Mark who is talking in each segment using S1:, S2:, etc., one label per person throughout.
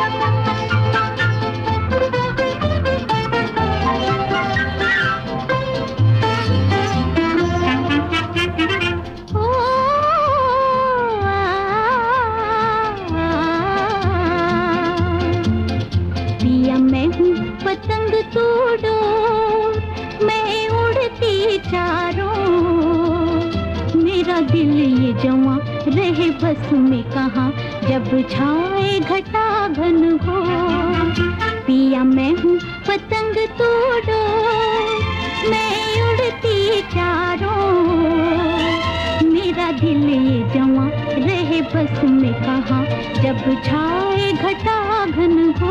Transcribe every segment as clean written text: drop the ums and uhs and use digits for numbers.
S1: पतंग तू डोर, मैं उड़ती चारों, मेरा दिल ये जवां रहे बस में कहाँ, जब छाए घटा घन हो। पिया मैं हूँ पतंग तू डोर, मैं उड़ती चारों, मेरा दिल ये जवां रहे बस में कहाँ, जब छाए घटा घन हो।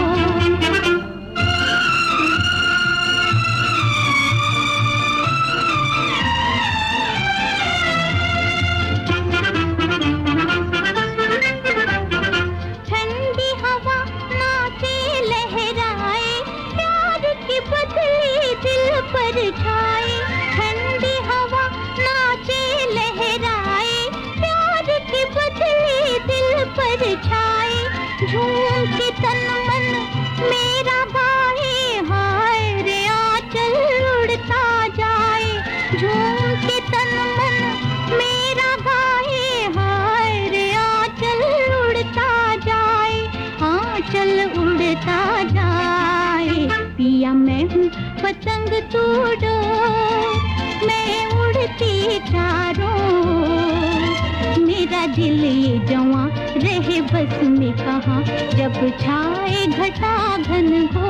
S1: छाए ठंडी हवा नाचे लहराए, प्यार की बदली दिल पर छाए, झूम के तन मन मेरा भाई, हाय रे आंचल उड़ता जाए, झूम के तन मन मेरा भाई, हाय रे आंचल उड़ता जाए, आंचल उड़ता जाए। पिया मैं हूँ पतंग तू डोर, मैं उड़ती चारों, मेरा दिल ये जवां रहे बस में कहाँ, जब छाए घटा घन हो।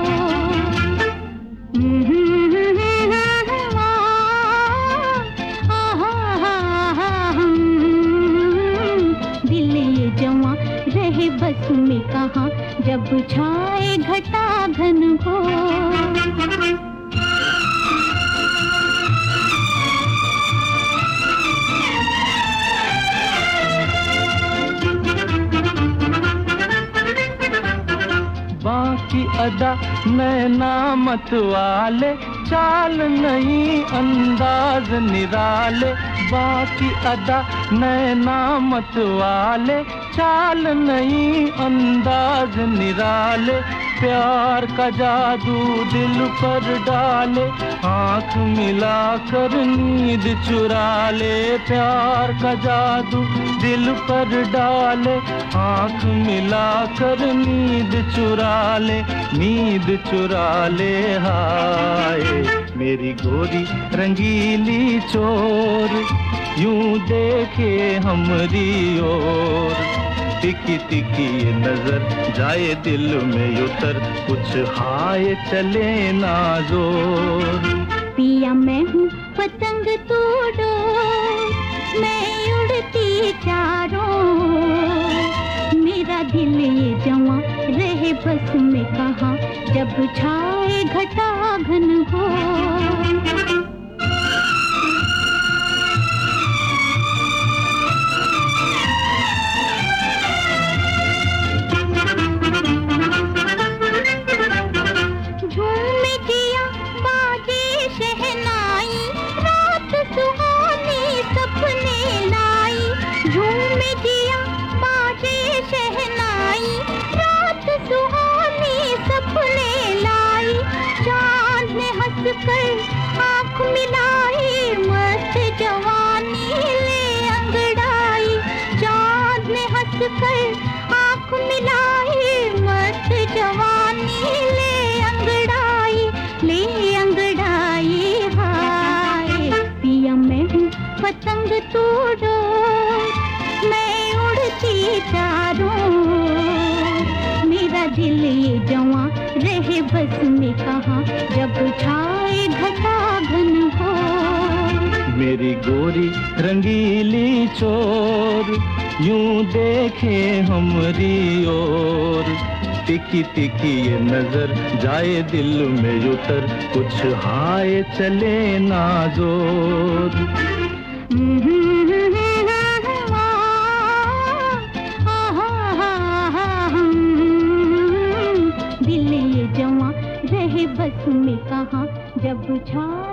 S1: दिल ये जवां रहे बस में कहाँ, जब छाए घटा घन हो।
S2: बाकी अदा नैना मत वाले, चाल नहीं अंदाज निराले, बाकी अदा नैना मत वाले, चाल नहीं अंदाज निराले, प्यार का जादू दिल पर डाले, आँख मिलाकर नींद चुरा ले, प्यार का जादू दिल पर डाले, आँख मिलाकर नींद चुरा ले, नींद चुरा ले। हाय मेरी गोरी रंगीली चोर, यूं देखे हमरी ओर, तिकी तिकी ये नजर जाए दिल में उतर, कुछ हाय चले ना जोर।
S1: पिया मैं हूँ पतंग तू डोर, मैं उड़ती चारों, मेरा दिल ये जवां रहे बस में कहाँ, जब छाए घटा घन हो। आँख मिलाई मस्त जवानी ले अंगड़ाई, चाँद ने हंस कर आँख मिलाई मस्त जवानी ले अंगड़ाई, ले अंगड़ाई। हाय पिया मैं हूँ पतंग तू डोर, मैं उड़ती चारों, मेरा दिल ये जवां रहे बस में कहाँ, जब छाए घटा घन हो।
S2: मेरी गोरी रंगीली चोर, यूं देखे हमरी ओर, तिकी तिकी ये नजर जाए दिल में उतर, कुछ हाय चले ना जोर।
S1: दिल ये जवां रहे बस में कहाँ, जब छा